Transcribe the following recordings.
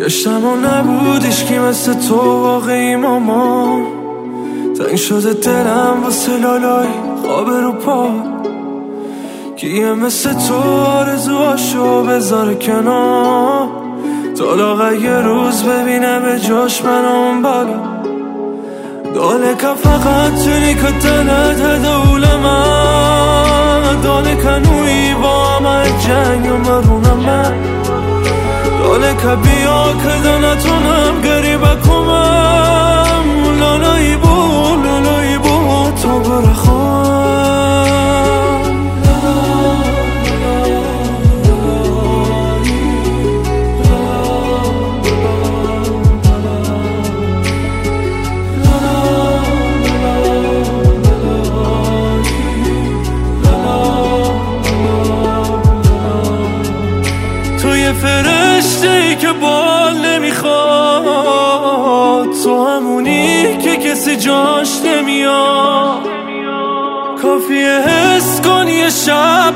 گشتم و نبودیش که مثل تو واقعی مامان. تنگ شده دلم واسه لالای خواب رو پا، کیه مثل تو آرزوهاشو بذاره کنار، تا لاغر یه روز ببینه به جاش من اون بالا. داله که فقط تونی که دلت هدول من، داله که نوی با همه جنگ و مرونم من، داله که بیا که نتونم گریبه کنم. لالایی بو تو برخوام. فرشته‌ای که بال نمیخواد، تو همونی که کسی جاش نمیاد. کافیه حس کنی یه شب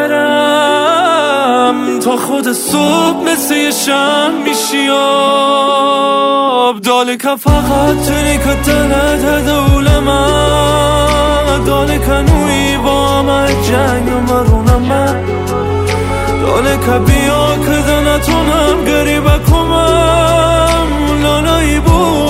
بکرم، تا خود صبح مثل یه شم میشی آب. داله که فقط تونی که دلت هدول من، داله که نوی با همه جنگ و مرونم من، داله که بیا که نتونم گریبه کنم. لالایی بود